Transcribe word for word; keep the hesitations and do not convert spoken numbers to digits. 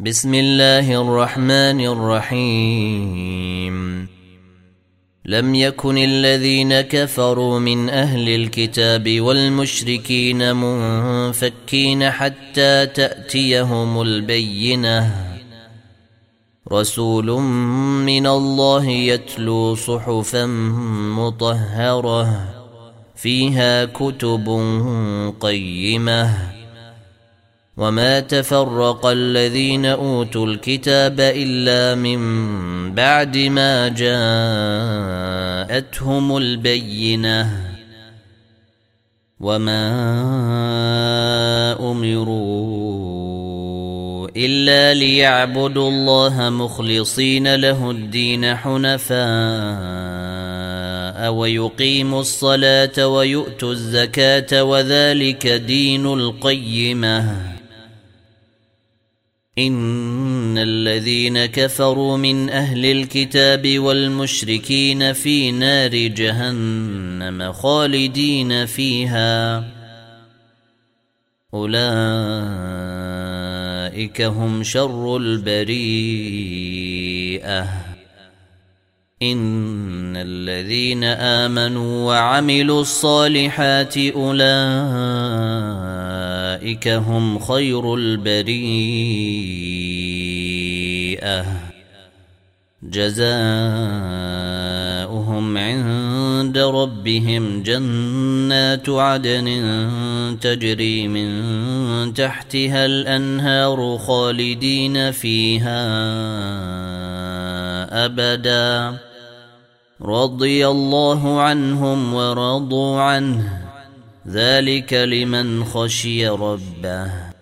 بسم الله الرحمن الرحيم لم يكن الذين كفروا من أهل الكتاب والمشركين منفكين حتى تأتيهم البينة رسول من الله يتلو صحفا مطهرة فيها كتب قيمة وما تفرق الذين أوتوا الكتاب إلا من بعد ما جاءتهم البينة وما أمروا إلا ليعبدوا الله مخلصين له الدين حنفاء ويقيموا الصلاة ويؤتوا الزكاة وذلك دين القيمة إن الذين كفروا من أهل الكتاب والمشركين في نار جهنم خالدين فيها أولئك هم شر البريئة إن الذين آمنوا وعملوا الصالحات أولئك هم خير البريئة جزاؤهم عند ربهم جنات عدن تجري من تحتها الأنهار خالدين فيها أبدا رضي الله عنهم ورضوا عنه ذلك لمن خشي ربه